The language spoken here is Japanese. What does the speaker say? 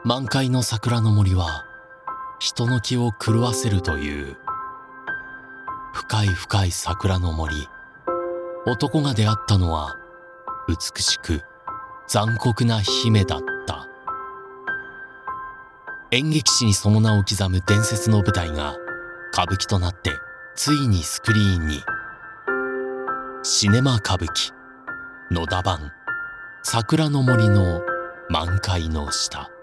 満開の桜の森は人の気を狂わせるという。深い深い桜の森。男が出会ったのは美しく残酷な姫だった。演劇史にその名を刻む伝説の舞台が歌舞伎となってついにスクリーンに。シネマ歌舞伎野田版桜の森の満開の下。